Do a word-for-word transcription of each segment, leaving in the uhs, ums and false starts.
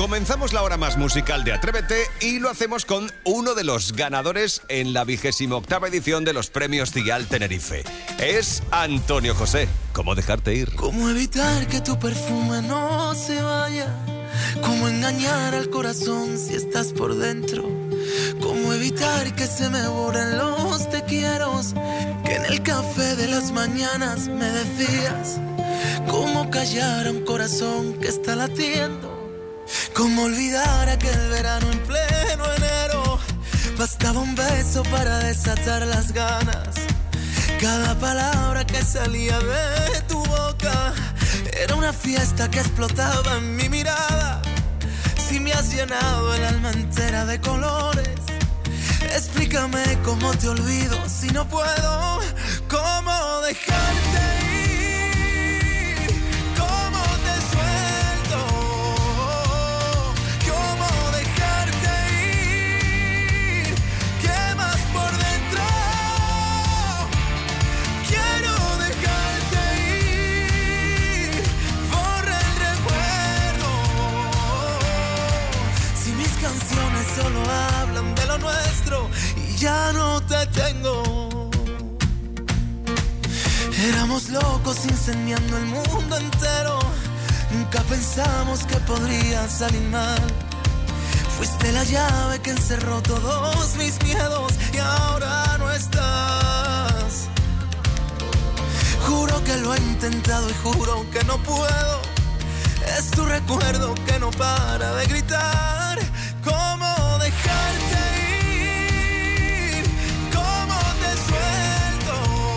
Comenzamos la hora más musical de Atrévete y lo hacemos con uno de los ganadores en la vigésima octava edición de los premios Dial Tenerife. Es Antonio José. ¿Cómo dejarte ir? ¿Cómo evitar que tu perfume no se vaya? ¿Cómo engañar al corazón si estás por dentro? ¿Cómo evitar que se me borren los te quieros que en el café de las mañanas me decías? ¿Cómo callar a un corazón que está latiendo? ¿Cómo olvidar aquel verano en pleno enero? Bastaba un beso para desatar las ganas. Cada palabra que salía de tu boca era una fiesta que explotaba en mi mirada. Si me has llenado el alma entera de colores, explícame cómo te olvido si no puedo. ¿Cómo dejarte ir? ¿Cómo te suelto? ¿Cómo dejarte ir? ¿Qué más por dentro? Quiero dejarte ir. Borra el recuerdo. Si mis canciones solo hablan de lo nuestro y ya no te tengo. Éramos locos incendiando el mundo entero. Nunca pensamos que podría salir mal. Fuiste la llave que encerró todos mis miedos y ahora no estás. Juro que lo he intentado y juro que no puedo. Es tu recuerdo que no para de gritar. ¿Cómo dejarte ir? ¿Cómo te suelto?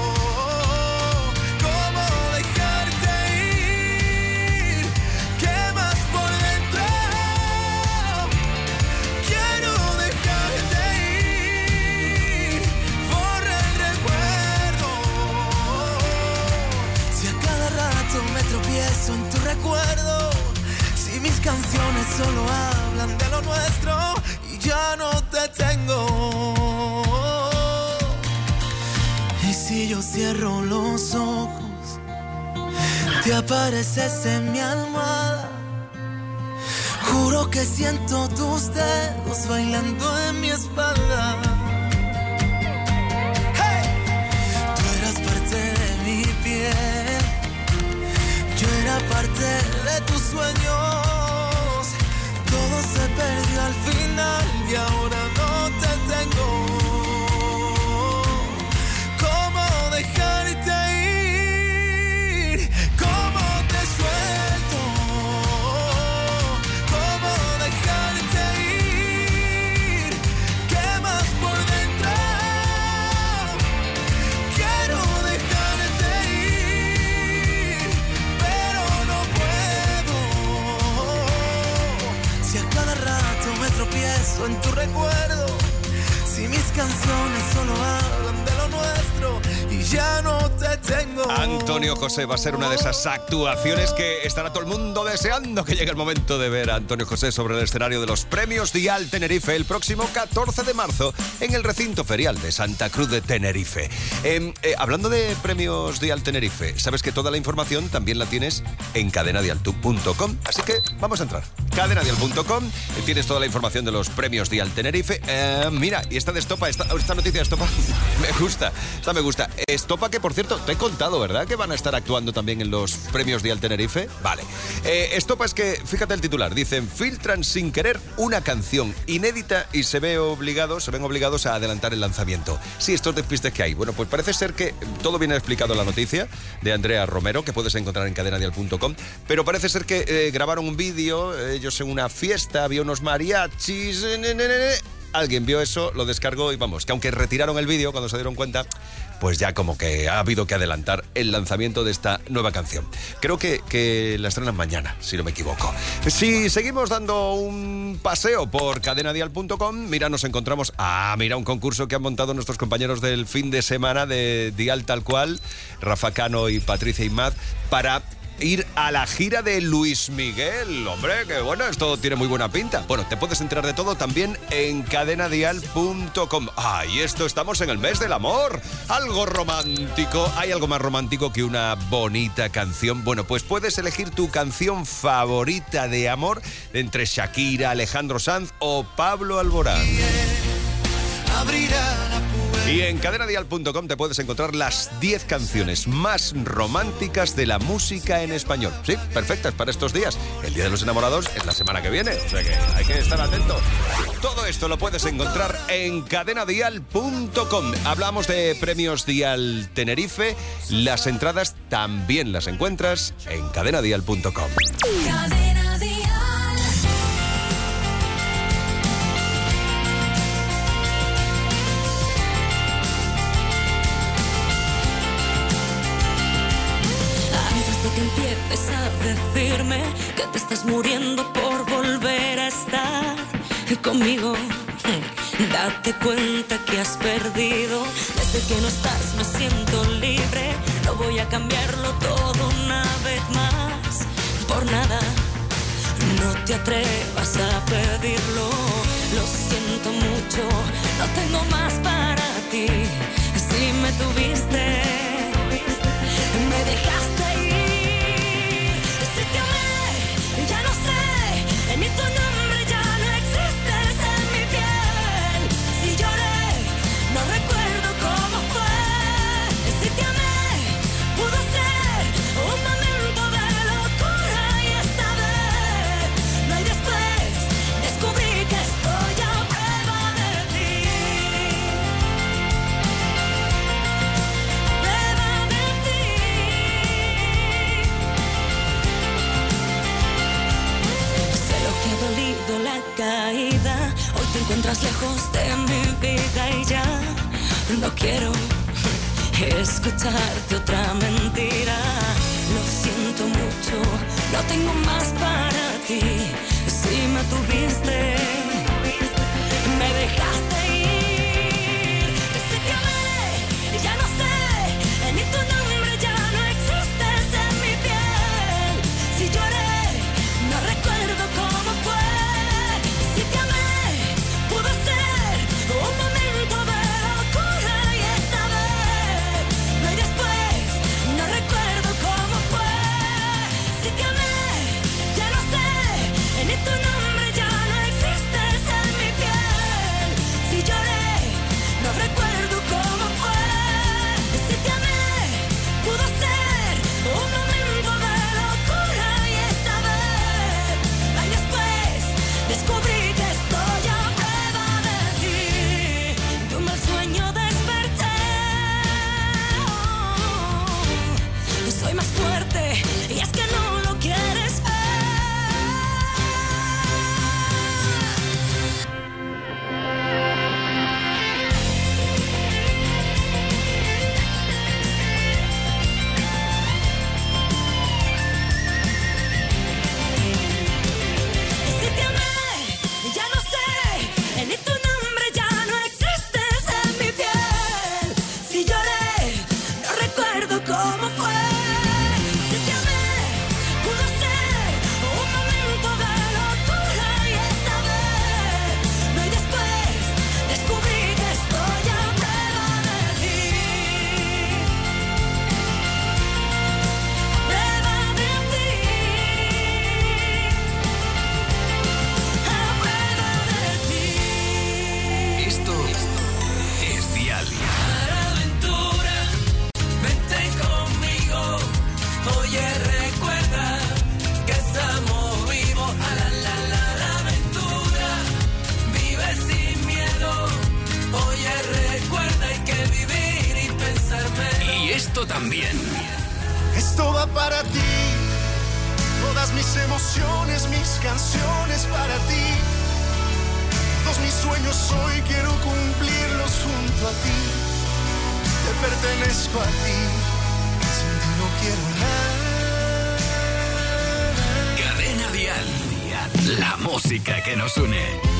¿Cómo dejarte ir? ¿Qué más por dentro? Quiero dejarte ir. Borra el recuerdo. Si a cada rato me tropiezo en tu recuerdo, si mis canciones solo hablan de lo nuestro y ya no te tengo. Y si yo cierro los ojos, te apareces en mi almohada. Juro que siento tus dedos bailando en mi espalda. ¡Hey! Tú eras parte de mi piel, yo era parte de tus sueños. Todo se perdió al final y ahora no te tengo. ¿Cómo dejarte ir? ¿Cómo te suelto? ¿Cómo dejarte ir? ¿Qué más por dentro? Quiero dejarte ir, pero no puedo. Si a cada rato me tropiezo en tu recuerdo, si mis canciones solo hablan de lo nuestro y ya no te tengo. Antonio José va a ser una de esas actuaciones que estará todo el mundo deseando que llegue el momento de ver a Antonio José sobre el escenario de los premios Dial Tenerife el próximo catorce de marzo en el recinto ferial de Santa Cruz de Tenerife. Eh, eh, hablando de premios Dial Tenerife, sabes que toda la información también la tienes en cadena dial punto com, así que vamos a entrar. cadena dial punto com, tienes toda la información de los premios Dial Tenerife. Eh, mira, y esta de Estopa, esta, esta noticia de Estopa me gusta, esta me gusta. Estopa, que por cierto, te he contado, ¿verdad? Que van a estar actuando también en los premios Dial Tenerife. Vale. Eh, Estopa es que, fíjate el titular, dicen, filtran sin querer una canción inédita y se ve obligado, se ven obligados a adelantar el lanzamiento. Sí, estos despistes que hay. Bueno, pues parece ser que todo viene explicado en la noticia de Andrea Romero, que puedes encontrar en cadena dial punto com, pero parece ser que eh, grabaron un vídeo, ellos en una fiesta, había unos mariachis, ne, ne, ne, ne. Alguien vio eso, lo descargó y vamos, que aunque retiraron el vídeo cuando se dieron cuenta, pues ya como que ha habido que adelantar el lanzamiento de esta nueva canción. Creo que, que la estrenan mañana, si no me equivoco. Si seguimos dando un paseo por cadena dial punto com, mira, nos encontramos... Ah, mira, un concurso que han montado nuestros compañeros del fin de semana de Dial Tal Cual, Rafa Cano y Patricia Imad, para ir a la gira de Luis Miguel. Hombre, que bueno, esto tiene muy buena pinta. Bueno, te puedes enterar de todo también en cadena dial punto com. Ah, y esto, estamos en el mes del amor. Algo romántico. ¿Hay algo más romántico que una bonita canción? Bueno, pues puedes elegir tu canción favorita de amor entre Shakira, Alejandro Sanz o Pablo Alborán. Y en cadena dial punto com te puedes encontrar las diez canciones más románticas de la música en español. Sí, perfectas para estos días. El Día de los Enamorados es la semana que viene, o sea que hay que estar atento. Todo esto lo puedes encontrar en cadena dial punto com. Hablamos de premios Dial Tenerife. Las entradas también las encuentras en cadena dial punto com. Cadena Dial. Empieces a decirme que te estás muriendo por volver a estar conmigo. Date cuenta que has perdido. Desde que no estás me siento libre. No voy a cambiarlo todo una vez más. Por nada, no te atrevas a pedirlo. Lo siento mucho, no tengo más para ti. Si me tuviste, me dejaste ir. Ya no sé, ni tu nombre ya no existes en mi piel. Si lloré, no recuerdo cómo fue. Si te amé, pudo ser un momento de locura. Y esta vez, no hay después, descubrí que estoy a prueba de ti. Prueba de ti. Que ha dolido la caída. Hoy te encuentras lejos de mi vida y ya no quiero escucharte otra mentira. Lo siento mucho, no tengo más para ti. Si me tuviste, me dejaste ir. Si te amé, ya no sé, ni tu nombre ya no existes en mi piel. Si lloré, no recuerdo cómo fue. Si te amé, pudo ser un momento de locura. Y esta vez, no hay después, no recuerdo cómo fue. Si te amé, ya no sé, ni tu nombre ya no existes en mi piel. Si lloré, no recuerdo cómo fue. Si te amé, pudo ser un momento de locura. Y esta vez, ay, después, descubrí que estoy a prueba de ti. De un mal sueño desperté. Oh, soy más fuerte y es que no lo quieres ver. Si te amé, ya no sé, ni tu nombre ya no existes en mi piel. Si lloré, no recuerdo cómo fue. Si te amé, pudo ser un momento de locura. Y esta vez, no hay después, descubrí que estoy a prueba de ti. Prueba de ti. A prueba de ti. Esto es Dial. Aventura, vente conmigo. Oye, recuerda que estamos vivos. A la la la la aventura, vive sin miedo. Oye, recuerda hay que vivir y pensar menos. Y esto también. Esto va para ti, todas mis emociones, mis canciones para ti. Todos mis sueños hoy quiero cumplirlos junto a ti. Te pertenezco a ti, sin ti no quiero nada. Cadena Dial. La música que nos une.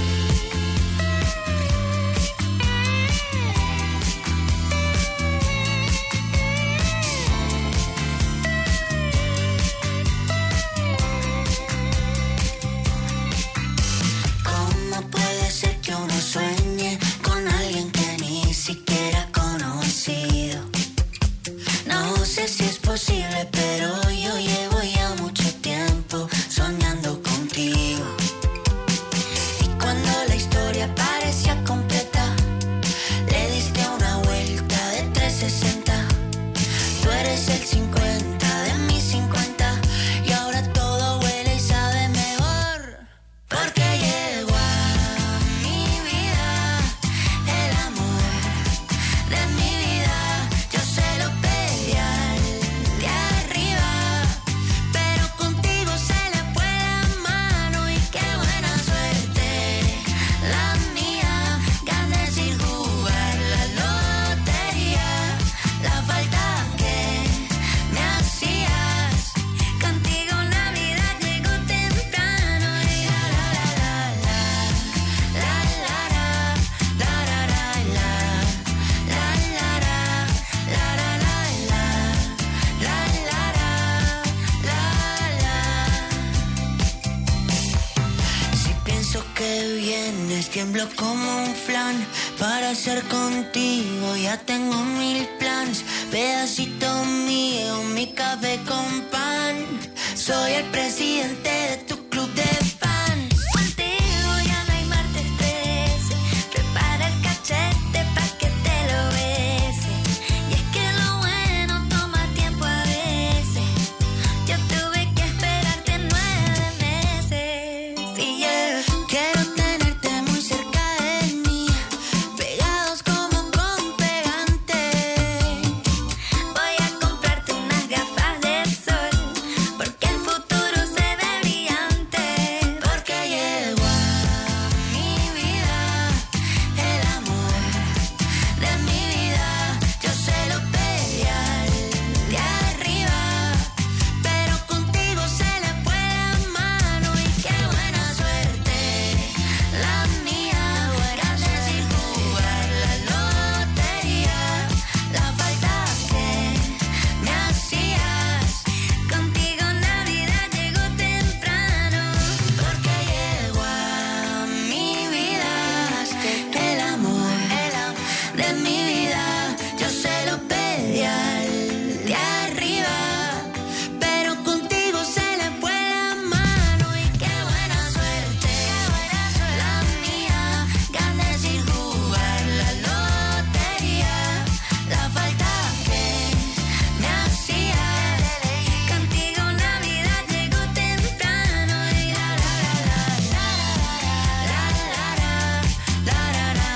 tiemblo como un flan. Para ser contigo ya tengo mil planes. Pedacito mío, mi café con pan. Soy el presidente de tu club de fans. Contigo ya no hay martes trece. Prepara el cachete pa' que te lo bese. Y es que lo bueno toma tiempo a veces. Yo tuve que esperarte nueve meses. Y yeah, quiero tenerte muy cerca de mí, pegados como con pegante. Voy a comprarte unas gafas de sol, porque el futuro se ve brillante. Porque llegó a mi vida el amor de mi vida. Yo se lo pedí al de arriba, pero contigo se le fue la mano. Y qué buena suerte la mía, gané sin jugar la lotería. La falta que me hacías, contigo Navidad llegó temprano. Porque llegó a mi vida el amor de mi vida. Yo se lo pedí al de arriba, pero contigo se le fue la mano. Y qué buena suerte la mía, gané sin jugar la lotería. La falta que me hacías, contigo Navidad llegó temprano. Y la la la la la la la la la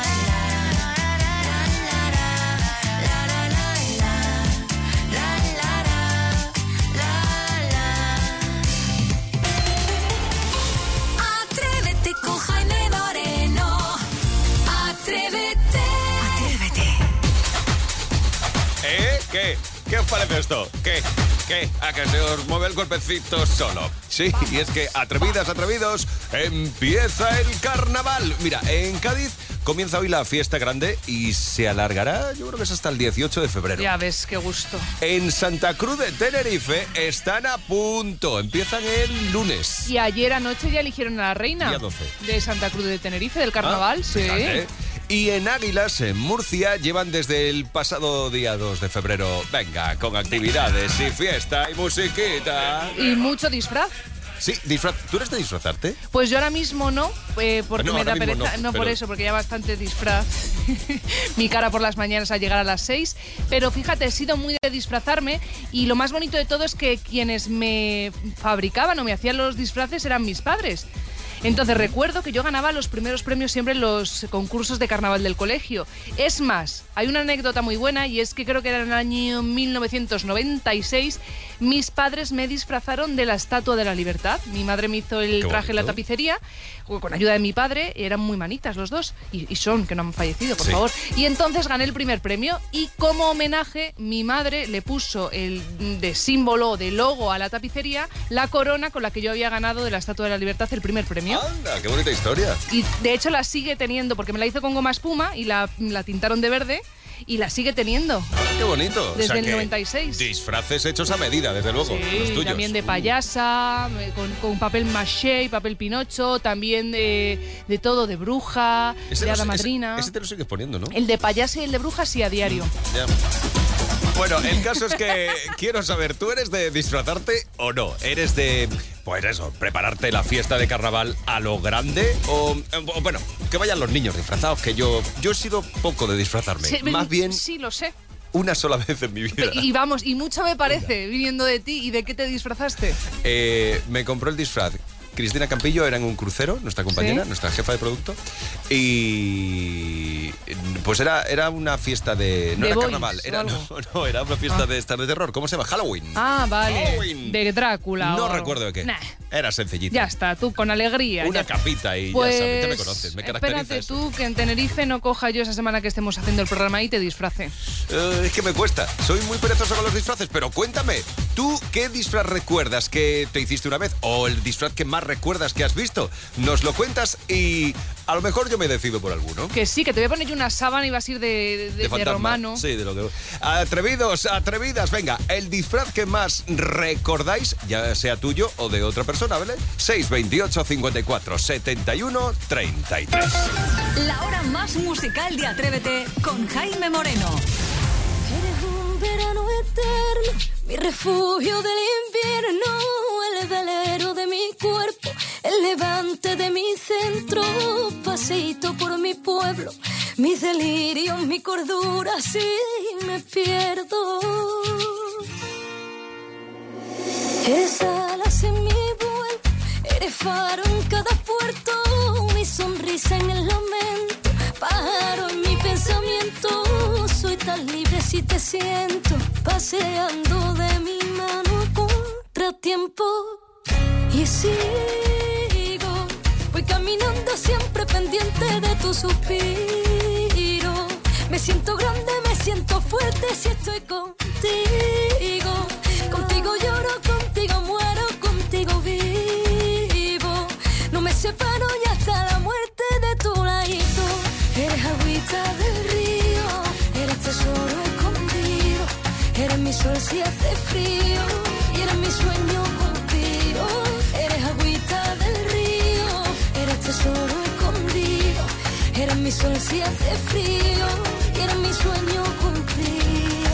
Atrévete con Jaime Moreno. Atrévete. Atrévete. ¿Eh? ¿Qué? ¿Qué os parece esto? ¿Qué? ¿Qué? ¿A que se os mueve el cuerpecito solo? Sí, y es que, atrevidas, atrevidos, empieza el carnaval. Mira, en Cádiz comienza hoy la fiesta grande y se alargará, yo creo que es hasta el dieciocho de febrero. Ya ves, qué gusto. En Santa Cruz de Tenerife están a punto, empiezan el lunes. Y ayer anoche ya eligieron a la reina Día doce. de Santa Cruz de Tenerife, del carnaval. Ah, sí. fíjate. Y en Águilas, en Murcia, llevan desde el pasado día dos de febrero. Venga, con actividades y fiesta y musiquita. Y mucho disfraz. Sí, disfraz. ¿Tú eres de disfrazarte? Pues yo ahora mismo no, eh, porque No, me ahora da mismo pereza. no, No, por pero- eso, porque ya bastante disfraz. Mi cara por las mañanas al llegar a las seis. Pero fíjate, he sido muy de disfrazarme y lo más bonito de todo es que quienes me fabricaban o me hacían los disfraces eran mis padres. Entonces recuerdo que yo ganaba los primeros premios siempre en los concursos de carnaval del colegio. Es más, hay una anécdota muy buena y es que creo que era en el año mil novecientos noventa y seis. Mis padres me disfrazaron de la Estatua de la Libertad. Mi madre me hizo el Qué traje en la bonito. tapicería con ayuda de mi padre. Eran muy manitas los dos y, y son, que no han fallecido, por Sí. favor. Y entonces gané el primer premio y como homenaje mi madre le puso el de símbolo, de logo a la tapicería, la corona con la que yo había ganado de la Estatua de la Libertad el primer premio. Anda, qué bonita historia. Y de hecho la sigue teniendo porque me la hizo con goma espuma y la, la tintaron de verde y la sigue teniendo. Qué bonito. Desde O sea el que noventa y seis. Disfraces hechos a medida, desde luego. los Sí, tuyos. también de payasa, eh, con, con papel maché y papel pinocho, también de, de todo, de bruja, Ese de lo- hada ese- madrina. Ese te lo sigues poniendo, ¿no? El de payasa y el de bruja sí a diario. Ya. Bueno, el caso es que quiero saber, ¿tú eres de disfrazarte o no? ¿Eres de, pues eso, prepararte la fiesta de carnaval a lo grande? O, o, bueno, que vayan los niños disfrazados, que yo, yo he sido poco de disfrazarme. Sí, Más bien Sí, lo sé. una sola vez en mi vida. Y vamos, y mucho me parece viniendo de ti. ¿Y de qué te disfrazaste? Eh, me compró el disfraz Cristina Campillo, era en un crucero, nuestra compañera, ¿Sí? nuestra jefa de producto. Y pues era, era una fiesta de... No ¿De era boys carnaval, o era, no, algo? no, era una fiesta Ah. de estar de terror. ¿Cómo se llama? Halloween. Ah, vale. Halloween. De Drácula. No o algo. recuerdo de qué. Nah, Era sencillito. ya está, tú con alegría. Una ya. capita y Pues, ya sabes, ya me conoces, me caracteriza espérate eso. tú que en Tenerife no coja yo esa semana que estemos haciendo el programa y te disfrace. Eh, es que me cuesta. Soy muy perezoso con los disfraces, pero cuéntame, ¿Tú qué disfraz recuerdas que te hiciste una vez? ¿O el disfraz que más recuerdas que has visto? Nos lo cuentas y a lo mejor yo me decido por alguno. Que sí, que te voy a poner yo una sábana y vas a ir de, de, de, de romano. Sí, de lo que... Atrevidos, atrevidas, venga, el disfraz que más recordáis, ya sea tuyo o de otra persona, ¿vale? seis veintiocho, cincuenta y cuatro, setenta y uno, treinta y tres. La hora más musical de Atrévete con Jaime Moreno. Eres un verano eterno, mi refugio del invierno, el velero de mi cuerpo, el levante de mi centro, paseíto por mi pueblo, mis delirios, mi cordura, si me pierdo. Eres alas en mi vuelo, eres faro en cada puerto, mi sonrisa en el lamento, pájaro en mi pensamiento. Soy tan libre si te siento paseando de mi mano contratiempo. Y sigo, voy caminando siempre pendiente de tu suspiro. Me siento grande, me siento fuerte si estoy contigo. Contigo lloro, contigo muero, contigo vivo. No me separo y hasta la muerte de tu ladito. Eres agüita del río, eres tesoro escondido, eres mi sol si hace frío y eres mi sueño cumplido. Eres agüita del río, eres tesoro escondido, eres mi sol si hace frío y eres mi sueño cumplido.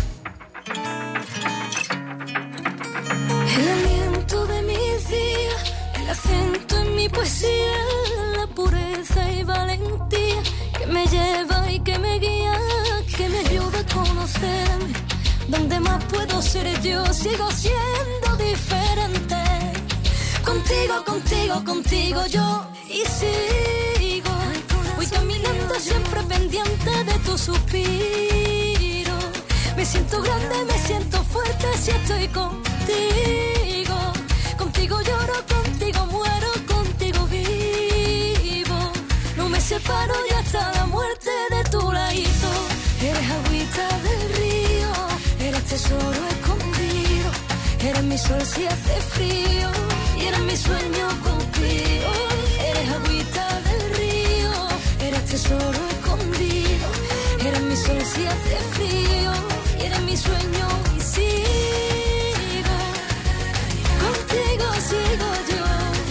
El aliento de mis días, el acento en mi poesía, la pureza y valentía que me lleva y que me guía, que me ayuda a conocerme. Donde más puedo ser yo, sigo siendo diferente. Contigo, contigo, contigo yo y sigo. Voy caminando siempre pendiente de tu suspiro. Me siento grande, me siento fuerte si estoy contigo. Contigo lloro, contigo muero, contigo vivo. No me separo y hasta la muerte de tu ladito. Eres agüita del río, eres tesoro escondido, eres mi sol si hace frío y eres mi sueño cumplido. Eres agüita del río, eres tesoro escondido, eres mi sol si hace frío y eres mi sueño y sigo. Contigo sigo yo.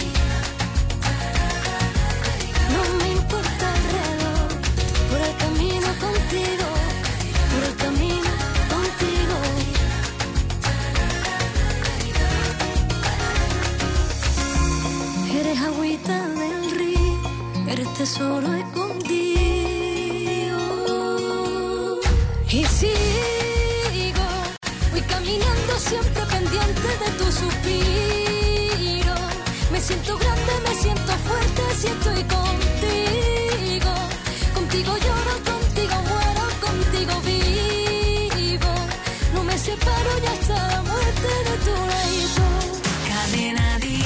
No me importa el reloj, por el camino contigo, por el camino contigo. Eres agüita del río, eres tesoro escondido. Y sigo, voy caminando siempre pendiente de tu suspiro. Me siento grande, me siento fuerte si estoy contigo. Contigo lloro, contigo muero, contigo vivo. No me separo y hasta la muerte de tu ladito. Cadena Dial.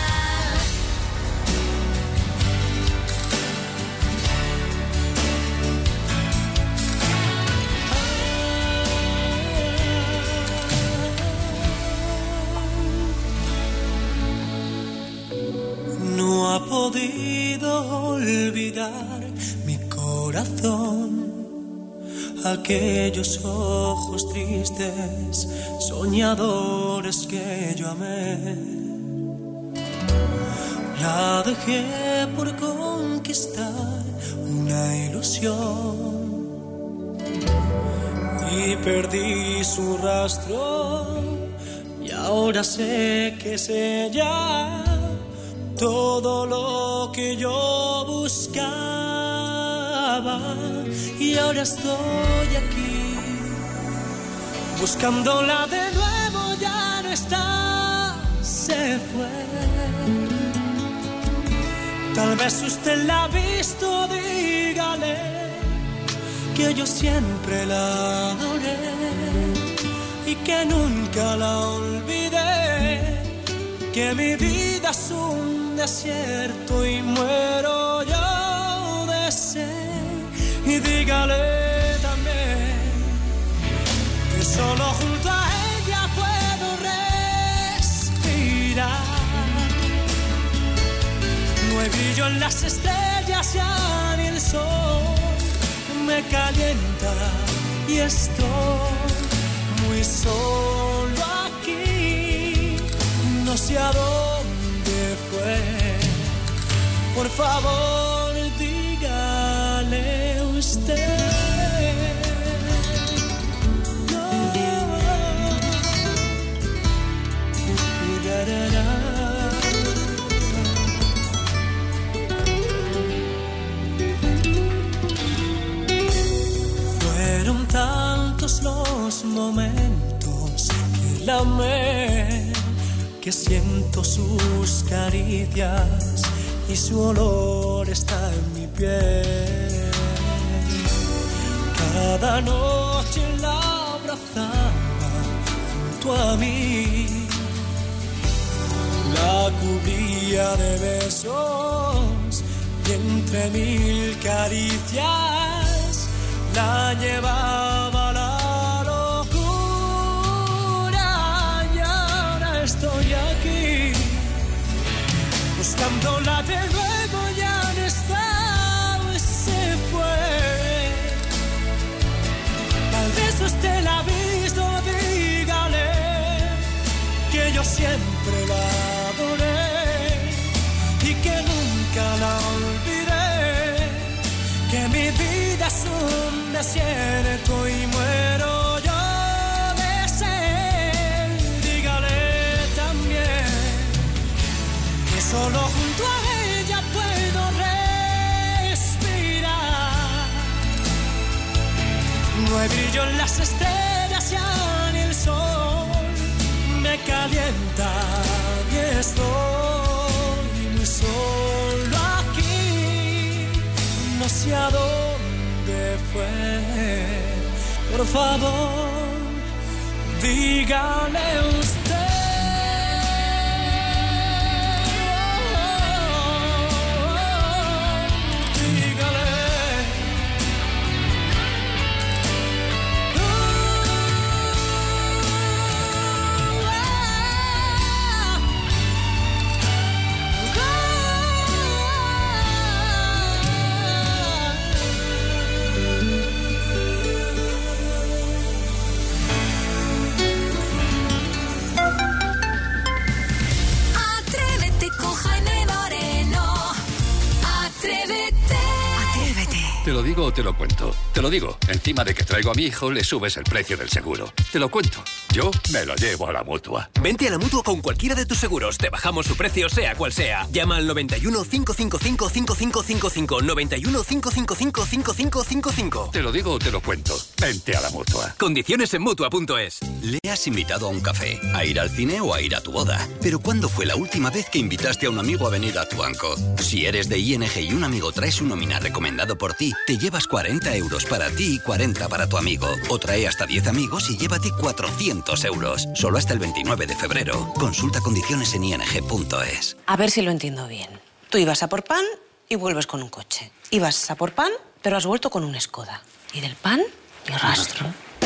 No ha podido olvidar mi corazón aquellos ojos tristes, soñadores que yo amé. La dejé por conquistar una ilusión y perdí su rastro, y ahora sé que es ella todo lo que yo buscaba, y ahora estoy aquí buscándola de nuevo. Ya no está, se fue. Tal vez usted la ha visto, dígale que yo siempre la adoré y que nunca la olvidé, que mi vida es un desierto y muero yo de sed. Y dígale también que solo junto a ella puedo brillo en las estrellas, ya ni el sol me calienta y estoy muy solo aquí. No sé a dónde fue. Por favor, dígale usted. Fueron tantos los momentos que la amé, que siento sus caricias y su olor está en mi piel. Cada noche la abrazaba junto a mí, la cubría de besos y entre mil caricias la llevaba a la locura. Y ahora estoy aquí buscándola de nuevo, ya no está, se fue. Tal vez usted la ha visto, dígale que yo siempre la adoré y que nunca la olvidé, que mi vida es un desierto y muero yo de sed. Dígale también que solo junto a ella puedo respirar. No hay brillo en las estrellas, ya ni el sol me calienta y estoy muy solo aquí. No sé a dónde fue. Por favor, dígale usted. Te lo digo o te lo cuento. Te lo digo. Encima de que traigo a mi hijo, le subes el precio del seguro. Te lo cuento. Yo me lo llevo a la Mutua. Vente a la Mutua con cualquiera de tus seguros. Te bajamos su precio, sea cual sea. Llama al noventa y uno, cinco cinco cinco, cinco cinco cinco cinco. noventa y uno, cinco cinco cinco, cinco cinco cinco cinco. Te lo digo o te lo cuento. Vente a la Mutua. Condiciones en Mutua punto es. Le has invitado a un café, a ir al cine o a ir a tu boda. Pero ¿cuándo fue la última vez que invitaste a un amigo a venir a tu banco? Si eres de I N G y un amigo trae su nómina recomendado por ti, te llevas cuarenta euros para ti y cuarenta para tu amigo. O trae hasta diez amigos y llévate cuatrocientos euros. Solo hasta el veintinueve de febrero. Consulta condiciones en I N G punto es. A ver si lo entiendo bien. Tú ibas a por pan y vuelves con un coche. Ibas a por pan, pero has vuelto con un Skoda. Y del pan, ni rastro.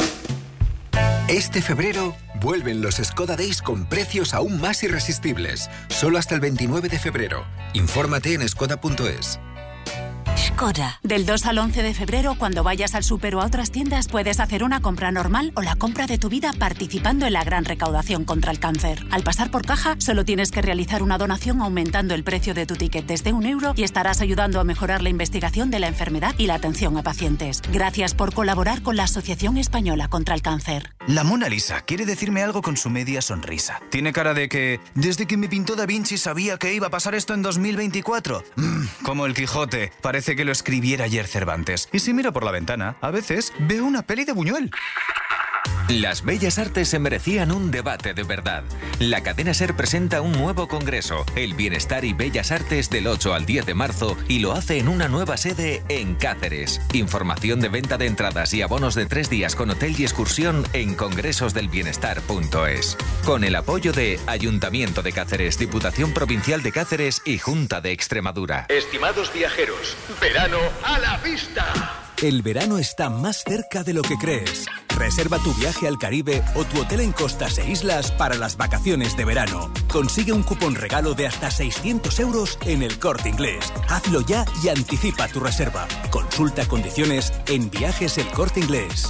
Este febrero vuelven los Skoda Days con precios aún más irresistibles. Solo hasta el veintinueve de febrero. Infórmate en skoda punto es. Skoda. Del dos al once de febrero, cuando vayas al súper o a otras tiendas, puedes hacer una compra normal o la compra de tu vida participando en la gran recaudación contra el cáncer. Al pasar por caja, solo tienes que realizar una donación aumentando el precio de tu ticket desde un euro y estarás ayudando a mejorar la investigación de la enfermedad y la atención a pacientes. Gracias por colaborar con la Asociación Española contra el Cáncer. La Mona Lisa quiere decirme algo con su media sonrisa. Tiene cara de que, desde que me pintó Da Vinci sabía que iba a pasar esto en dos mil veinticuatro. Mm, como el Quijote. Parece que lo escribiera ayer Cervantes. Y si miro por la ventana, a veces veo una peli de Buñuel. Las bellas artes se merecían un debate de verdad. La cadena SER presenta un nuevo congreso, el Bienestar y Bellas Artes, del ocho al diez de marzo, y lo hace en una nueva sede en Cáceres. Información de venta de entradas y abonos de tres días con hotel y excursión en congresos del bienestar punto es. Con el apoyo de Ayuntamiento de Cáceres, Diputación Provincial de Cáceres y Junta de Extremadura. Estimados viajeros, verano a la vista. El verano está más cerca de lo que crees. Reserva tu viaje al Caribe o tu hotel en costas e islas para las vacaciones de verano. Consigue un cupón regalo de hasta seiscientos euros en El Corte Inglés. Hazlo ya y anticipa tu reserva. Consulta condiciones en Viajes El Corte Inglés.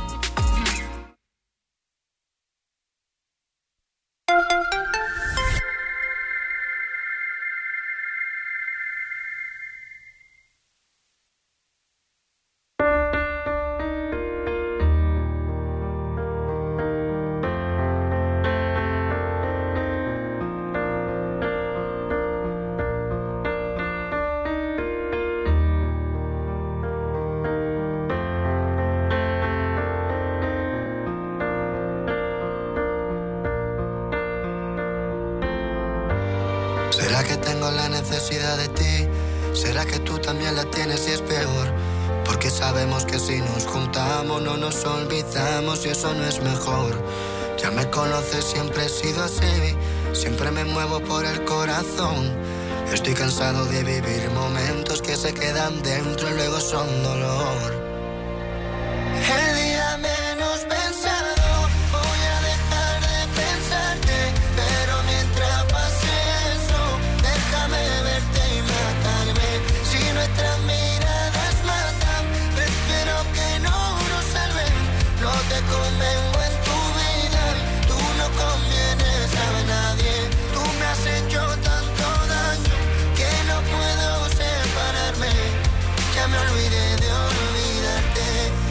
¿Será que tengo la necesidad de ti? ¿Será que tú también la tienes y es peor? Porque sabemos que si nos juntamos no nos olvidamos y eso no es mejor. Ya me conoces, siempre he sido así, siempre me muevo por el corazón. Estoy cansado de vivir momentos que se quedan dentro y luego son dolor. El día menos pensado voy a dejar de pensarte, pero mientras pase eso, déjame verte y matarme. Si nuestras miradas matan, prefiero que no nos salven. No te convengo en tu vida, tú no convienes a nadie. Tú me has hecho tanto daño que no puedo separarme. Ya me olvidé de olvidarte.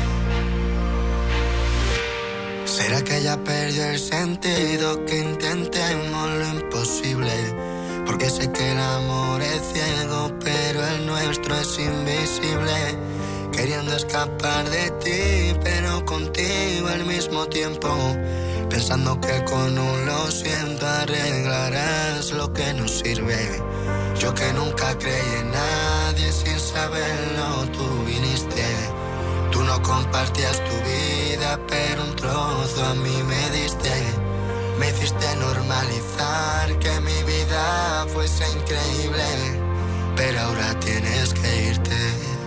¿Será que ya perdió el sentido? Que intentemos lo imposible. Porque sé que el amor es ciego, pero el nuestro es invisible. Queriendo escapar de ti, pero contigo al mismo tiempo. Pensando que con un lo siento arreglarás lo que nos sirve. Yo que nunca creí en nadie, sin saberlo tú viniste. Tú no compartías tu vida, pero un trozo a mí me diste. Me hiciste normalizar que mi vida fuese increíble, pero ahora tienes que irte.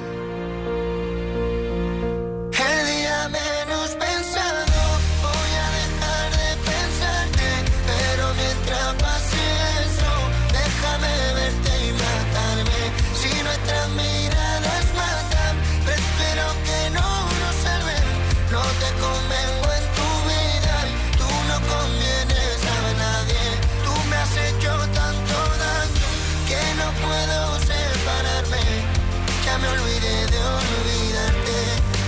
El día menos pensado voy a dejar de pensarte, pero mientras pase eso, déjame verte y matarme. Si nuestras miradas matan, prefiero que no nos salven. No te convengo en tu vida, tú no convienes a nadie. Tú me has hecho tanto daño que no puedo separarme. Ya me olvidé de olvidarte.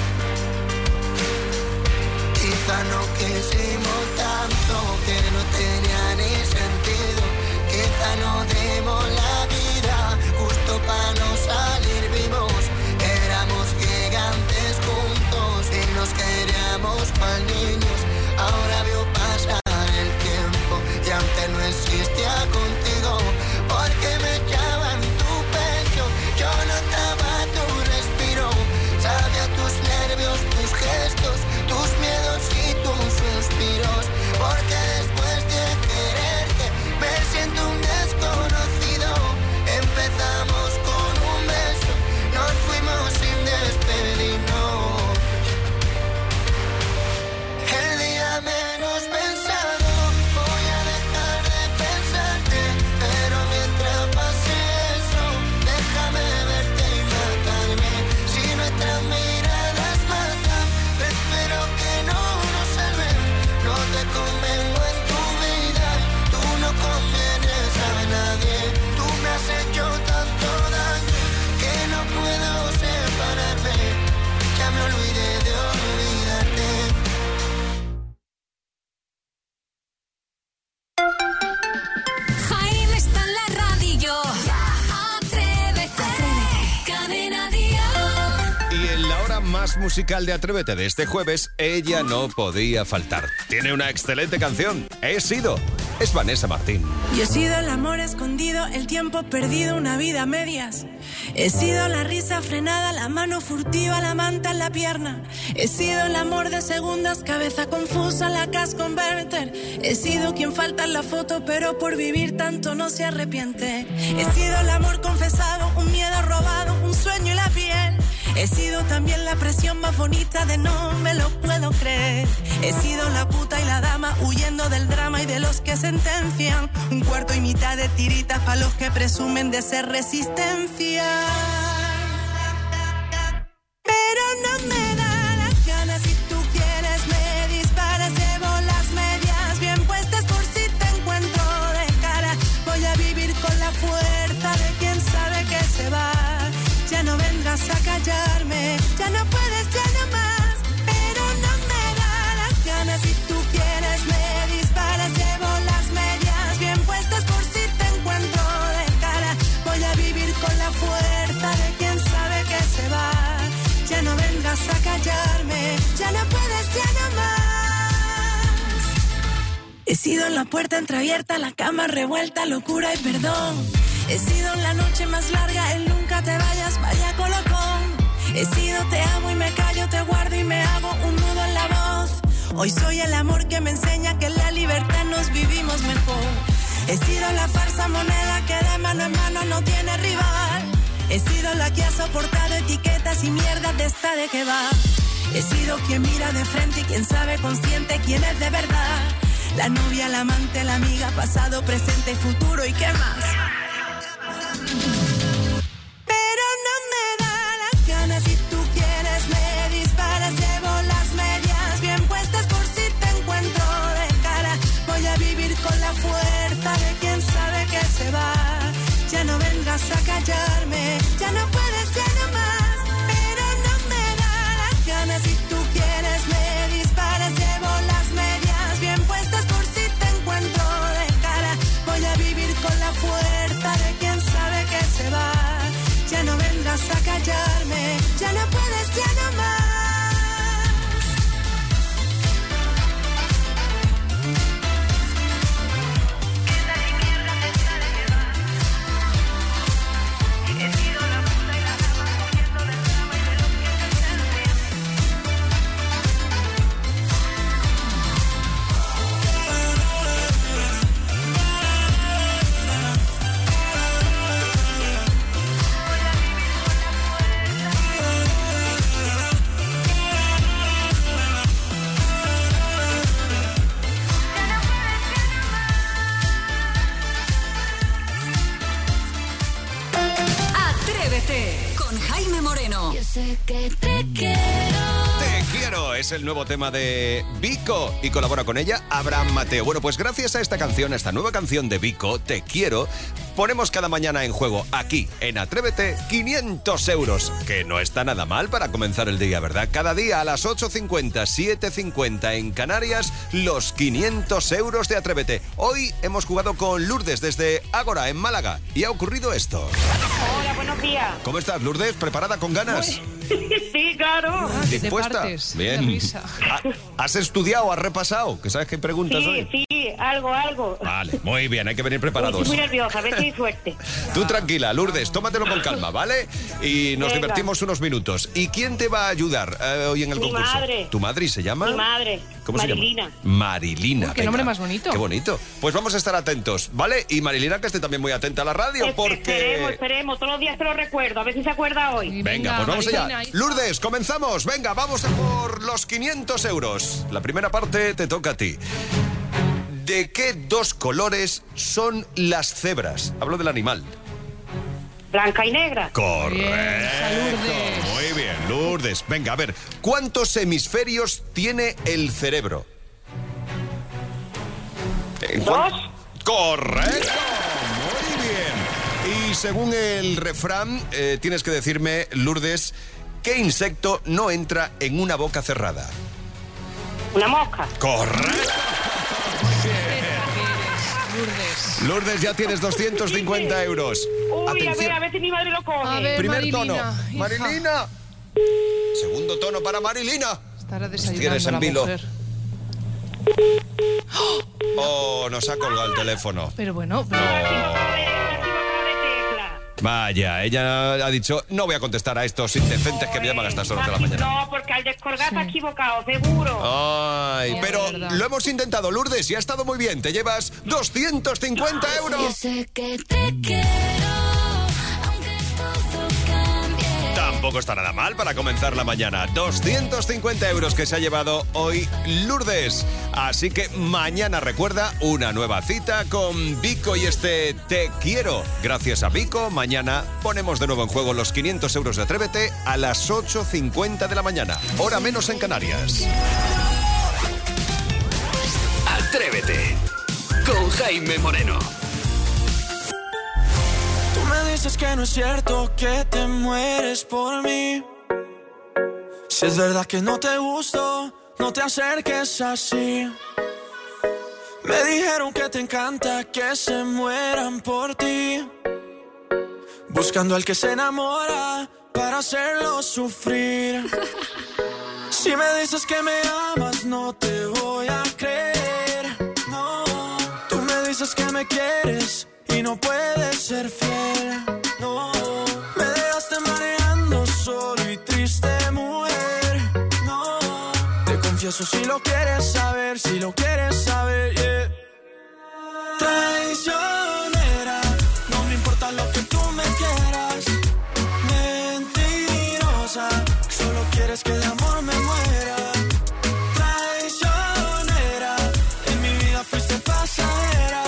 Quizá no quisimos tanto que no tenía ni sentido. Quizá no dimos la vida justo para no salir vivos. Éramos gigantes juntos y nos queríamos cual niños. Ahora veo pasar el tiempo y antes no existía contigo. Porque me echaba en tu pecho, yo notaba tu respiro. Sabía tus nervios, tus gestos, tus miedos y tus suspiros. Porque después de quererte me siento un desconocido. Empezamos con un beso, nos fuimos sin despedirnos. El día menos pensado voy a dejar de pensarte, pero mientras pase eso, déjame verte y matarme. Si nuestras miradas matan, prefiero que no nos salven. No te convengo en tu vida, tú no convienes a nadie. Tú me has hecho tanto daño que no puedo separarme. Ya me olvidé de olvidarte. Jaime está en la radio. Atrévete. Cadena Dial. Y en la hora más musical de Atrévete de este jueves, ella no podía faltar. Tiene una excelente canción. He sido. Es Vanessa Martín. Yo he sido el amor escondido, el tiempo perdido, una vida a medias. He sido la risa frenada, la mano furtiva, la manta en la pierna. He sido el amor de segundas, cabeza confusa, la cash converter. He sido quien falta en la foto, pero por vivir tanto no se arrepiente. He sido el amor confesado, un miedo robado, un sueño y la piel. He sido también la presión más bonita de no me lo puedo creer. He sido la puta y la dama huyendo del drama y de los que sentencian. Un cuarto y mitad de tiritas para los que presumen de ser resistencia. Pero no me da las ganas, si tú quieres me disparas. Llevo las medias bien puestas por si te encuentro de cara. Voy a vivir con la fuerza de quien sabe que se va. Ya no vengas a callarme, ya no puedes, ya no más. Pero no me da las ganas, si tú quieres me disparas. Llevo las medias bien puestas por si te encuentro de cara. Voy a vivir con la fuerza de quien sabe que se va. Ya no vengas a callarme, ya no puedes, ya no más. He sido en la puerta entreabierta, la cama revuelta, locura y perdón. He sido la noche más larga, el nunca te vayas, vaya colocón. He sido te amo y me callo, te guardo y me hago un nudo en la voz. Hoy soy el amor que me enseña que en la libertad nos vivimos mejor. He sido la falsa moneda que de mano en mano no tiene rival. He sido la que ha soportado etiquetas y mierdas de esta de que va. He sido quien mira de frente y quien sabe consciente quién es de verdad. La novia, la amante, la amiga, pasado, presente y futuro y qué más. Pero no me da las ganas, si tú quieres me disparas. Llevo las medias bien puestas por si te encuentro de cara. Voy a vivir con la fuerza de quien sabe que se va. Ya no vengas a callarme, ya no puedes, ya no más. Pero no me da las ganas, si tú quieres me disparas. Llevo las medias bien puestas por si te encuentro de cara. Voy a vivir con la fuerza de quien sabe que se va. Ya no vengas a callarme, ya no puedes, ya no más. Con Jaime Moreno. Yo sé que te quiero. Te quiero, es el nuevo tema de Vico y colabora con ella Abraham Mateo. Bueno, pues gracias a esta canción, a esta nueva canción de Vico, Te quiero, ponemos cada mañana en juego aquí en Atrévete quinientos euros, que no está nada mal para comenzar el día, ¿verdad? Cada día a las ocho cincuenta, siete cincuenta en Canarias, los quinientos euros de Atrévete. Hoy hemos jugado con Lourdes desde Ágora, en Málaga, y ha ocurrido esto. Hola, buenos días. ¿Cómo estás, Lourdes? ¿Preparada con ganas? Sí, claro. ¿Dispuesta? Bien. ¿Has estudiado, has repasado? ¿Que sabes qué preguntas sí, hoy? Sí, sí, algo, algo. Vale, muy bien, hay que venir preparados. Estoy muy nerviosa, a ver si hay suerte. Tú tranquila, Lourdes, tómatelo con calma, ¿vale? Y nos Venga. divertimos unos minutos. ¿Y quién te va a ayudar eh, hoy en el Mi concurso? madre. ¿Tu madre se llama? Mi madre, ¿Cómo Marilina. se llama? Marilina. Uy, qué venga. nombre más bonito. Qué bonito. Pues vamos a estar atentos, ¿vale? Y Marilina, que esté también muy atenta a la radio, Es- porque... Esperemos, esperemos, todos los días te lo recuerdo, a ver si se acuerda hoy. Venga, pues vamos allá. Marilina, hija. Lourdes, comenzamos. Venga, vamos a por los quinientos euros. La primera parte te toca a ti. ¿De qué dos colores son las cebras? Hablo del animal. Blanca y negra. Correcto. Muy bien, Lourdes. Venga, a ver, ¿cuántos hemisferios tiene el cerebro? ¿En cuán- Dos. Correcto. Muy bien. Y según el refrán, eh, tienes que decirme, Lourdes, ¿qué insecto no entra en una boca cerrada? Una mosca. Correcto. Lourdes. Lourdes, ya tienes doscientos cincuenta euros. Uy, a ver, Atención. a ver si mi madre lo coge. A ver, Primer Marilina, tono. hija. Marilina. Segundo tono para Marilina. Estará Tienes desayunando en la vilo. mujer. Oh, nos ha colgado el teléfono. Pero bueno, No. Vaya, ella ha dicho, no voy a contestar a estos indecentes que me llaman a estas horas de la mañana. No, porque al descolgar se ha equivocado, seguro. Ay, Es pero verdad. lo hemos intentado, Lourdes, y ha estado muy bien. Te llevas doscientos cincuenta Yo euros. sé que te quiero, aunque todo cambie. Tan tampoco está nada mal para comenzar la mañana. doscientos cincuenta euros que se ha llevado hoy Lourdes. Así que mañana, recuerda, una nueva cita con Vico y este Te Quiero. Gracias a Vico, mañana ponemos de nuevo en juego los quinientos euros de Atrévete a las ocho cincuenta de la mañana. Hora menos en Canarias. Atrévete con Jaime Moreno. Tú me dices que no es cierto, que te mueres por mí. Si es verdad que no te gusto, no te acerques así. Me dijeron que te encanta que se mueran por ti, buscando al que se enamora para hacerlo sufrir. Si me dices que me amas, no te voy a creer. No, tú me dices que me quieres y no puedes ser fiel. No, me dejaste mareando solo y triste, mujer. No, te confieso si lo quieres saber, si lo quieres saber, yeah. Traicionera, no me importa lo que tú me quieras. Mentirosa, solo quieres que de amor me muera. Traicionera, en mi vida fuiste pasajera.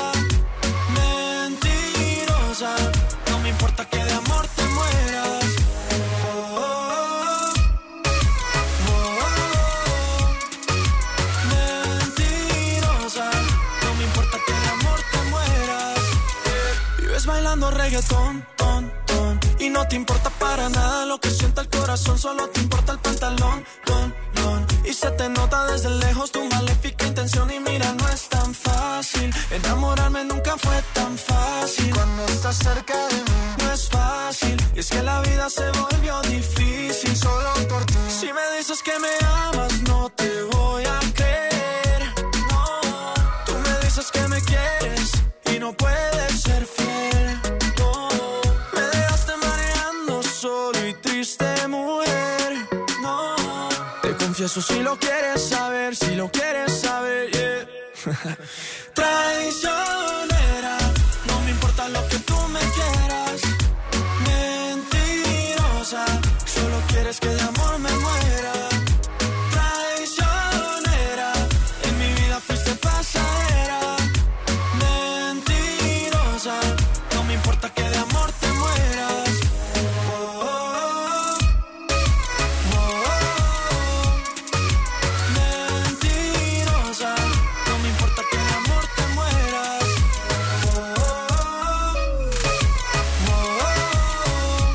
Mentirosa, no me importa que de amor te mueras. Oh, oh, oh, oh, oh. Mentirosa, no me importa que de amor te mueras. Vives bailando reggaetón, ton, ton, y no te importa para nada lo que sienta el corazón, solo te importa el pantalón, ton, ton. Y se te nota desde lejos tu maléfica intención. Y mira, no es tan fácil, enamorarme nunca fue tan fácil. Cuando estás cerca de mí, no es fácil. Y es que la vida se volvió difícil solo por ti. Si me dices que me amas, no te voy a creer. No, tú me dices que me quieres y no puedes ser fiel. No, me dejaste mareando solo y triste, mujer. No, te confieso si lo quieres saber, si lo quieres saber, yeah. Traicionera, no me importa lo que tú me quieras. Mentirosa, solo quieres que de amor me muera. Traicionera, en mi vida fuiste pasajera. Mentirosa, no me importa que de amor te mueras. Oh, oh, oh, oh. Mentirosa, no me importa que de amor te mueras. Oh, oh, oh, oh.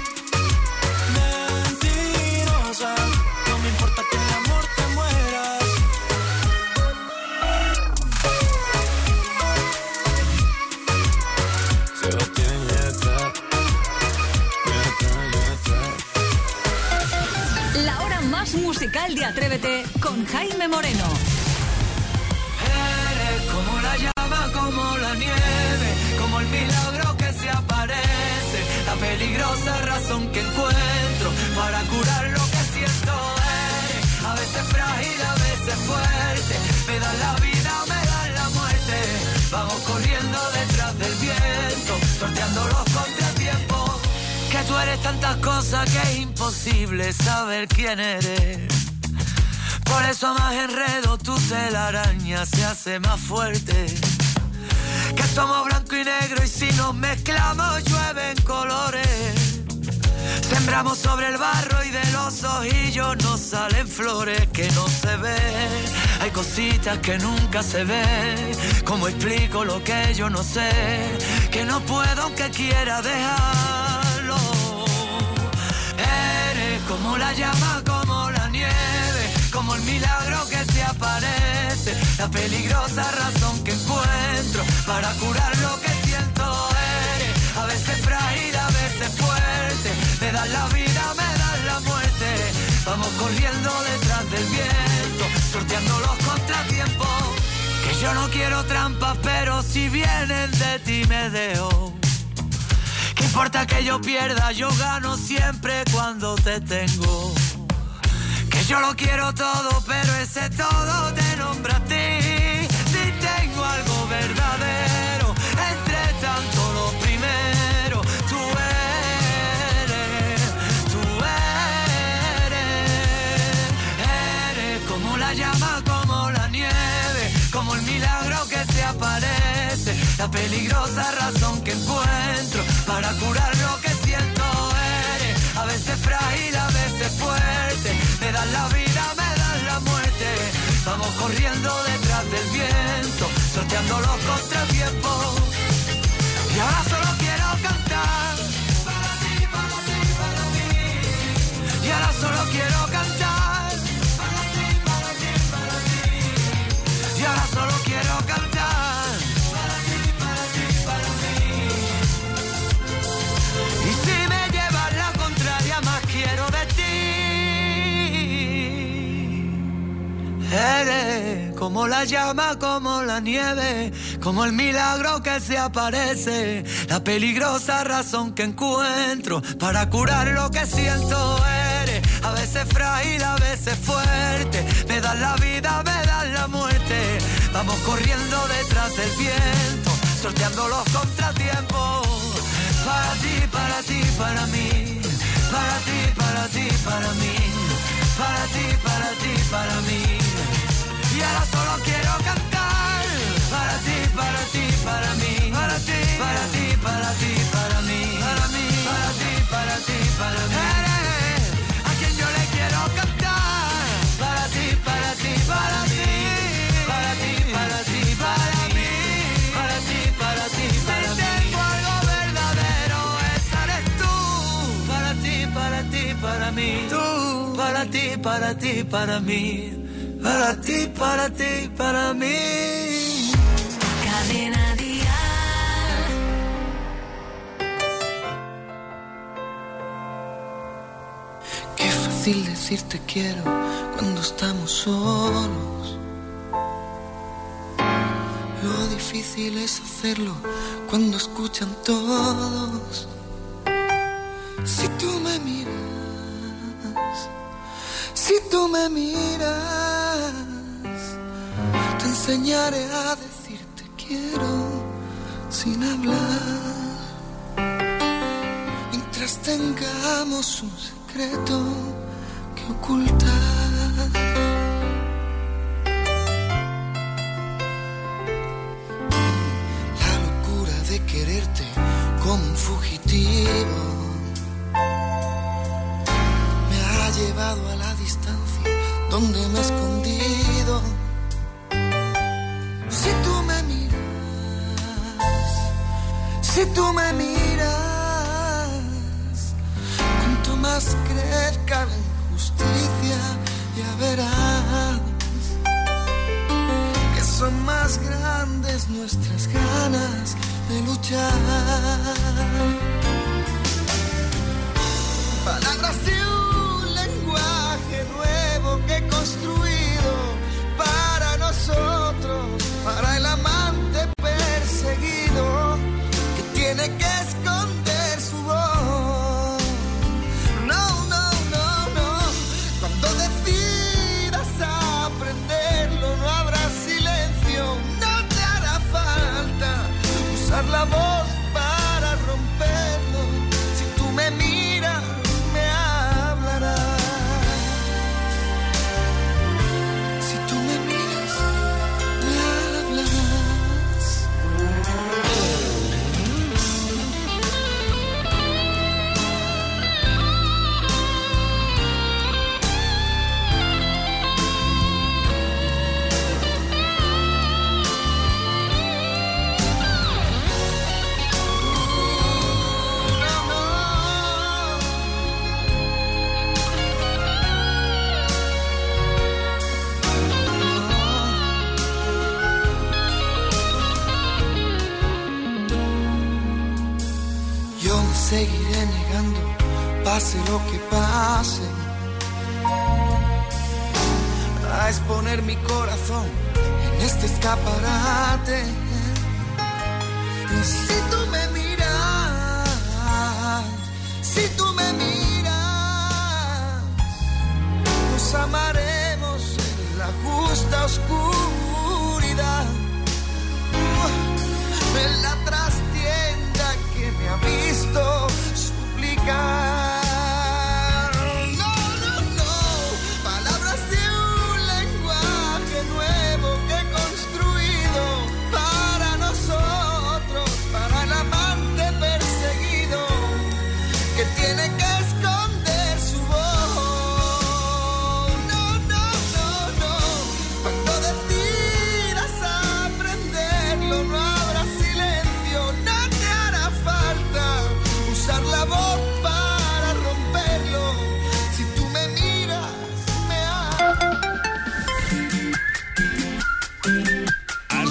Mentirosa, no me importa que de amor te mueras. Sebastián Yatra, Yatra, Yatra. La hora más musical de Atrévete con Jaime Moreno. Eres como la llama, como la nieve, como el milagro que se aparece, la peligrosa razón que encuentro para curar lo que siento. Eres a veces frágil, a veces fuerte, me dan la vida, me dan la muerte. Vamos corriendo detrás del viento, sorteando los contratiempos. Que tú eres tantas cosas que es imposible saber quién eres. Por eso más enredo tu telaraña se hace más fuerte. Que somos blanco y negro y si nos mezclamos llueven colores. Sembramos sobre el barro y de los ojillos nos salen flores que no se ven. Hay cositas que nunca se ven. ¿Cómo explico lo que yo no sé? Que no puedo aunque quiera dejarlo. Eres como la llama, como la nieve, como el milagro que se aparece, la peligrosa razón que encuentro para curar lo que siento. Eres a veces frágil, a veces fuerte, me das la vida, me das la muerte. Vamos corriendo detrás del viento, sorteando los contratiempos. Que yo no quiero trampas, pero si vienen de ti me dejo. ¿Qué importa que yo pierda? Yo gano siempre cuando te tengo. Que yo lo quiero todo, pero ese todo te nombra a ti. Si tengo algo verdadero, entre tanto lo primero, tú eres, tú eres. lo que se aparece, la peligrosa razón que encuentro para curar lo que siento. Eres a veces frágil, a veces fuerte, me das la vida, me das la muerte. Vamos corriendo detrás del viento, sorteando los contratiempos. Y ahora solo quiero cantar para ti, para ti, para mí. Y ahora solo quiero cantar para ti, para ti, para mí. Y ahora solo quiero cantar para ti, para ti, para mí. Y si me llevas la contraria, más quiero de ti. Eres como la llama, como la nieve, como el milagro que se aparece, la peligrosa razón que encuentro para curar lo que siento. Eres a veces frágil, a veces fuerte, me das la vida, me das la muerte. Vamos corriendo detrás del viento, sorteando los contratiempos. Para ti, para ti, para mí, para ti, para ti, para mí, para ti, para ti, para mí. Y ahora solo quiero cantar para ti, para ti, para mí, para ti, para ti, para ti, para mí, para mí, para ti, para ti, para mí. Eres a quien yo le quiero cantar para ti, para ti, para ti, para ti, para ti, para mí, para ti, para ti, para mí. Si tengo algo verdadero, esa eres tú. Para ti, para ti, para mí. Tú, para ti, para ti, para mí. Para ti, para ti, para mí. Cadena Dial. Qué fácil decir te quiero cuando estamos solos. Lo difícil es hacerlo cuando escuchan todos. Si tú me miras, si tú me miras, te enseñaré a decirte quiero sin hablar. Mientras tengamos un secreto que ocultar. La locura de quererte como un fugitivo me ha llevado a la distancia donde me he escondido. Si tú me miras, si tú me miras, cuanto más crezca la injusticia, ya verás que son más grandes nuestras ganas de luchar. Palabras de un lenguaje nuevo que he construido para nosotros, para el amante perseguido que tiene que esconder su voz. No, no, no, no. Cuando decidas aprenderlo, no habrá silencio, no te hará falta usar la voz para romperlo. Si tú me miras, me hablarás. Si tú me miras, me hablarás. Yo me seguiré negando, pase lo que pase, a exponer mi corazón en este escaparate. Y si tú me miras, si tú me miras, nos amaremos en la justa oscuridad, en la trastienda que me ha visto suplicar. No, no, no, palabras de un lenguaje nuevo que he construido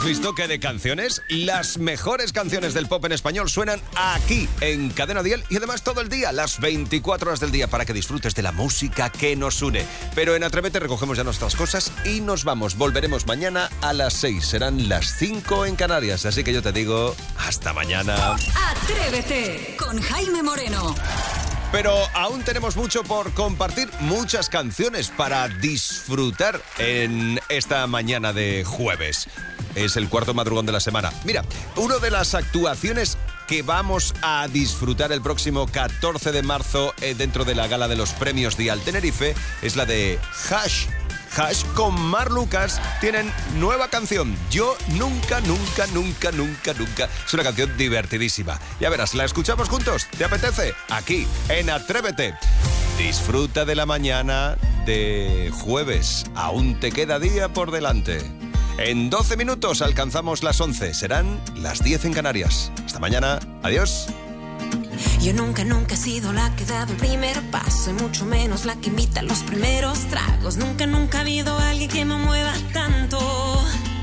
visto que de canciones, las mejores canciones del pop en español suenan aquí, en Cadena Dial, y además todo el día, las veinticuatro horas del día, para que disfrutes de la música que nos une. Pero en Atrévete recogemos ya nuestras cosas y nos vamos. Volveremos mañana a las seis. Serán las cinco en Canarias. Así que yo te digo, hasta mañana. Atrévete con Jaime Moreno. Pero aún tenemos mucho por compartir, muchas canciones para disfrutar en esta mañana de jueves. Es el cuarto madrugón de la semana. Mira, una de las actuaciones que vamos a disfrutar el próximo catorce de marzo eh, dentro de la gala de los premios Dial Tenerife es la de Hash. Hash con Mar Lucas tienen nueva canción. Yo nunca, nunca, nunca, nunca, nunca. Es una canción divertidísima. Ya verás, ¿la escuchamos juntos? ¿Te apetece? Aquí, en Atrévete. Disfruta de la mañana de jueves. Aún te queda día por delante. En doce minutos alcanzamos las once. Serán las diez en Canarias. Hasta mañana. Adiós. Yo nunca, nunca he sido la que ha dado el primer paso y mucho menos la que invita los primeros tragos. Nunca, nunca ha habido alguien que me mueva tanto.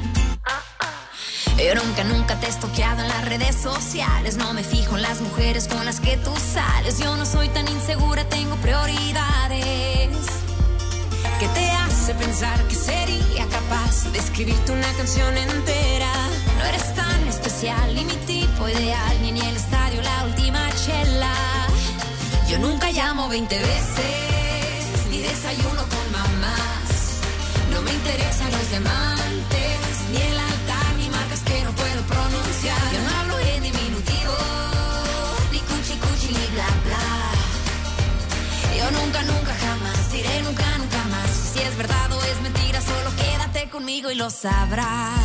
Yo nunca, nunca te he estoqueado en las redes sociales. No me fijo en las mujeres con las que tú sales. Yo no soy tan insegura, tengo prioridades. ¿Qué te hace pensar que sería capaz de escribirte una canción entera? No eres tan especial, ni mi tipo ideal, ni en el estadio la última chela. Yo nunca llamo veinte veces, ni desayuno con mamás. No me interesan los diamantes, ni el altar, ni marcas que no puedo pronunciar. Yo no hablo en diminutivo, ni cuchi cuchi, ni bla bla. Yo nunca, nunca, jamás diré nunca, nunca más. Si es verdad o es mentira, solo quédate conmigo y lo sabrás.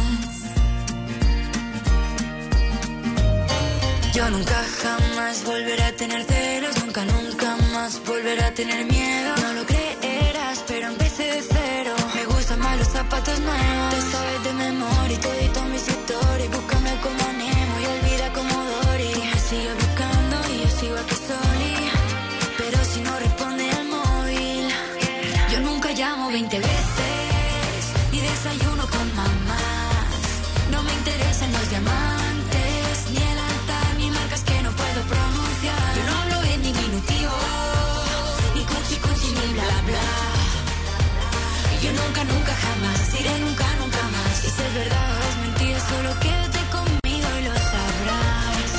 Yo nunca jamás volveré a tener celos, nunca, nunca más volveré a tener miedo. No lo creerás, pero empecé de cero. Me gustan más los zapatos nuevos. Te sabes de memoria y todito mis historias. Búscame como Nemo y olvida como Dory. Me sigue buscando y yo sigo aquí sola. Pero si no responde al móvil, yo nunca llamo veinte veces, ni desayuno con mamás. No me interesan los diamantes, ni el altar, ni marcas que no puedo pronunciar. Yo no hablo en diminutivo, ni cuchi cuchi, ni bla bla. Yo nunca, nunca, jamás diré nunca, nunca más. Si es verdad o es mentira, solo quédate conmigo y lo sabrás.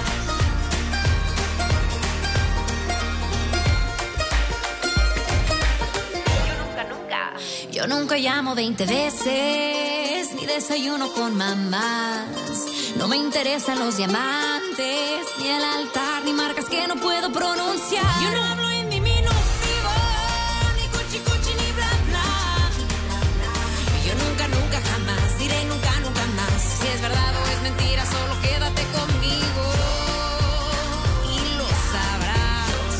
Yo nunca llamo veinte veces, ni desayuno con mamás. No me interesan los diamantes, ni el altar, ni marcas que no puedo pronunciar. Yo no hablo en diminutivo, ni cuchi cuchi, ni bla bla. Yo nunca, nunca, jamás diré nunca, nunca más. Si es verdad o es mentira, solo quédate conmigo y lo sabrás.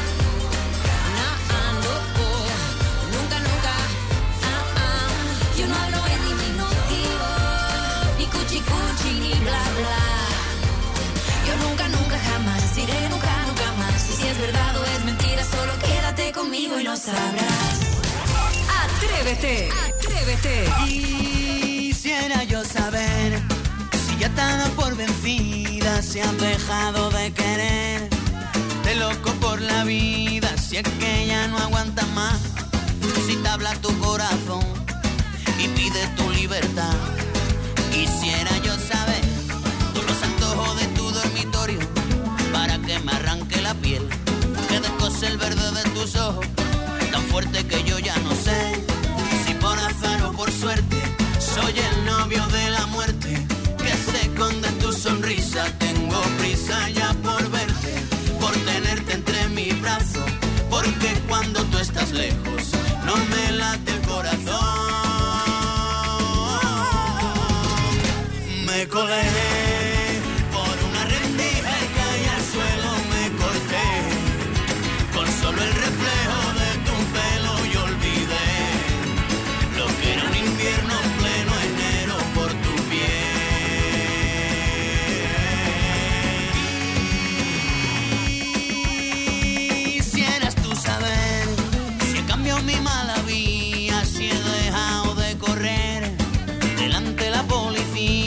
No ando por nunca, nunca. Yo no hablo en diminutivo, ni cuchi cuchi, ni bla bla. Yo nunca, nunca, jamás diré nunca, nunca más. Y si es verdad o es mentira, solo quédate conmigo y lo sabrás. Atrévete, atrévete. Quisiera yo saber si ya te da por vencida, si has dejado de querer. De loco por la vida, si es que ya no aguanta más. Si te habla tu corazón y pide tu libertad. Quisiera yo saber todos los antojos de tu dormitorio para que me arranque la piel, que descose el verde de tus ojos, tan fuerte que yo ya no sé si por azar o por suerte soy el novio de la muerte que se esconde en tu sonrisa. Tengo prisa ya por verte, por tenerte entre mis brazos, porque cuando tú estás lejos no me late el corazón. Me colé por una rendija y caí al suelo, me corté con solo el reflejo de tu pelo y olvidé lo que era un invierno en pleno enero por tu piel. Quisieras tú saber si he cambiado mi mala vía, si he dejado de correr delante de la policía.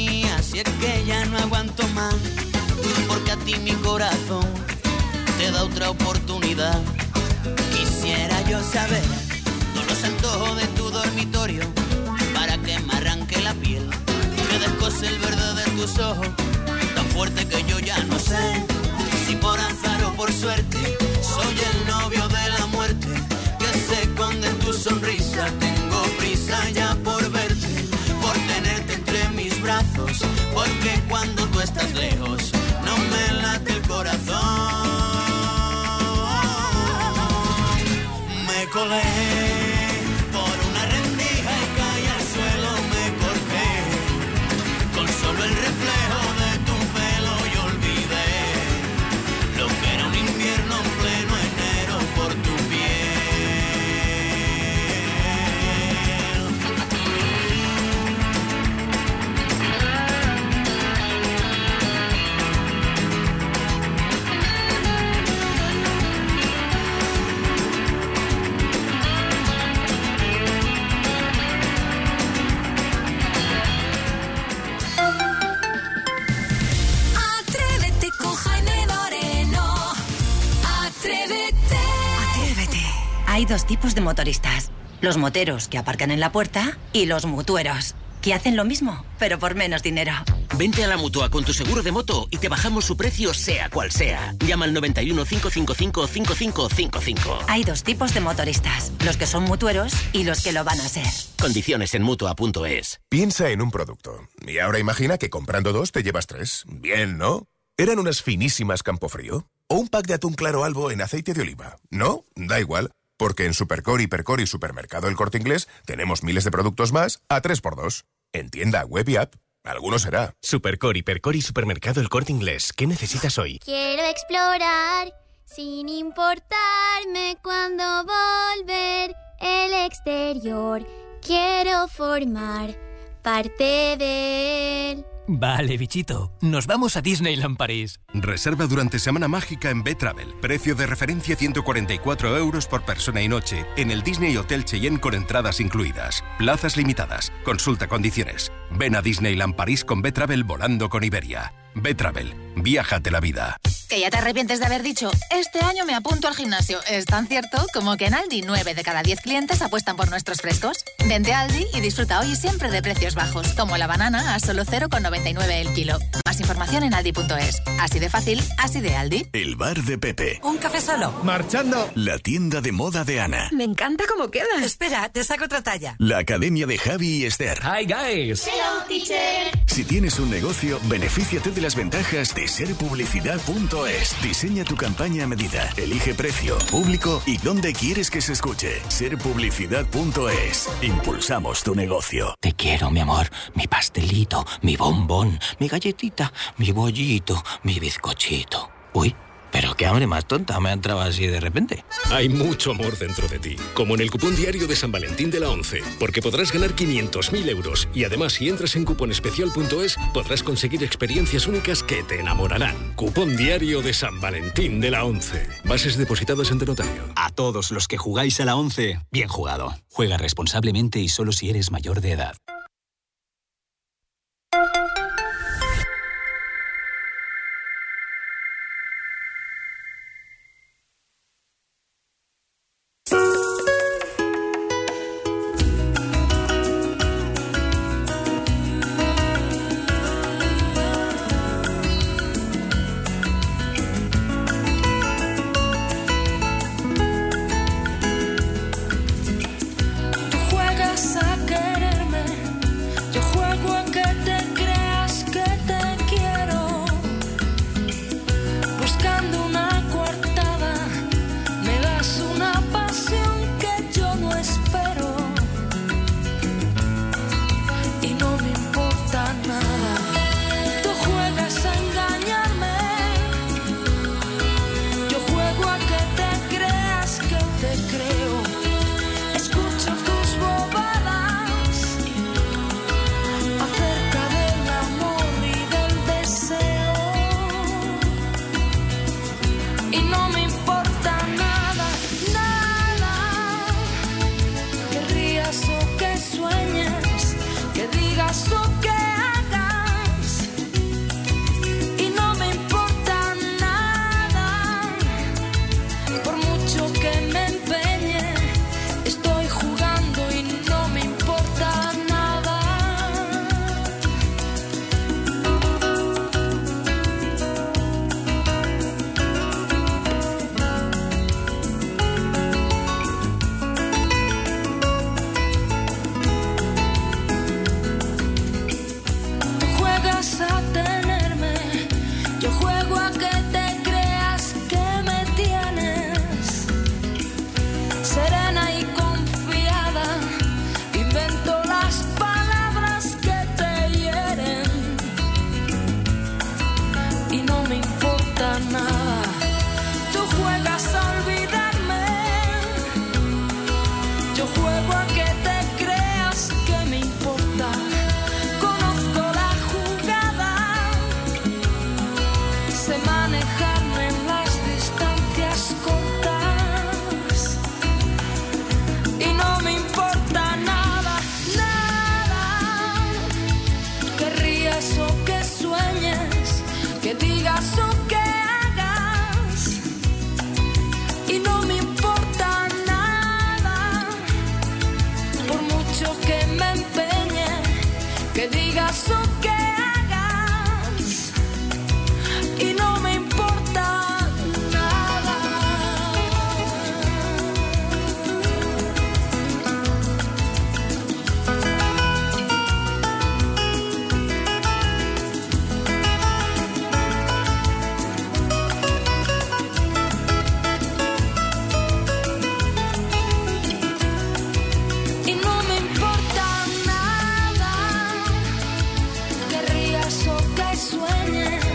vida. Quisiera yo saber todos los antojos de tu dormitorio para que me arranque la piel, que descose el verde de tus ojos, tan fuerte que yo ya no sé si por azar o por suerte soy el novio de la muerte que se esconde en tu sonrisa. Tengo prisa ya por verte, por tenerte entre mis brazos, porque cuando tú estás lejos no me late el corazón. Me colé por una rendija y caí al suelo, me corté con solo el reflejo de tu pelo y olvidé lo que era un invierno en pleno enero por tu Hay dos tipos de motoristas. Los moteros, que aparcan en la puerta, y los mutueros, que hacen lo mismo, pero por menos dinero. Vente a la Mutua con tu seguro de moto y te bajamos su precio sea cual sea. Llama al noventa y uno, cinco cinco cinco, cinco cinco cinco cinco. Hay dos tipos de motoristas. Los que son mutueros y los que lo van a ser. Condiciones en Mutua punto es. Piensa en un producto. Y ahora imagina que comprando dos te llevas tres. Bien, ¿no? ¿Eran unas finísimas Campofrío? ¿O un pack de atún claro Albo en aceite de oliva? ¿No? Da igual. Porque en Supercore, Hipercore y Supermercado El Corte Inglés tenemos miles de productos más a tres por dos. En tienda, web y app. Alguno será. Supercore, Hipercore y Supermercado El Corte Inglés. ¿Qué necesitas hoy? Quiero explorar sin importarme cuándo volver el exterior. Quiero formar parte de él. Vale, bichito. Nos vamos a Disneyland París. Reserva durante Semana Mágica en B-Travel. Precio de referencia ciento cuarenta y cuatro euros por persona y noche en el Disney Hotel Cheyenne con entradas incluidas. Plazas limitadas. Consulta condiciones. Ven a Disneyland París con B-Travel volando con Iberia. B-Travel. Viájate la vida. ¿Que ya te arrepientes de haber dicho, este año me apunto al gimnasio? Es tan cierto como que en Aldi nueve de cada diez clientes apuestan por nuestros frescos. Vente a Aldi y disfruta hoy y siempre de precios bajos, como la banana a solo cero coma noventa y nueve el kilo. Más información en aldi punto es. Así de fácil, así de Aldi. El bar de Pepe. ¿Un café solo? Marchando. La tienda de moda de Ana. Me encanta cómo queda. Espera, te saco otra talla. La academia de Javi y Esther. Hi, guys. Hello, teacher. Si tienes un negocio, benefíciate de las ventajas de ser publicidad punto es. Diseña tu campaña a medida. Elige precio, público y dónde quieres que se escuche. ser publicidad punto es. Impulsamos tu negocio. Te quiero, mi amor. Mi pastelito, mi bombón, mi galletita, mi bollito, mi bizcochito. Uy, pero qué hambre más tonta me ha entrado así de repente. Hay mucho amor dentro de ti, como en el cupón diario de San Valentín de la ONCE, porque podrás ganar quinientos mil euros y además si entras en cuponespecial punto es podrás conseguir experiencias únicas que te enamorarán. Cupón diario de San Valentín de la ONCE. Bases depositadas ante notario. A todos los que jugáis a la ONCE, bien jugado. Juega responsablemente y solo si eres mayor de edad. Tú juegas a quererme que digas o que hagas y no me importa nada, por mucho que me empeñe, que digas o que hagas y no me importa nada. Y no me importa nada, que rías o que sueñes,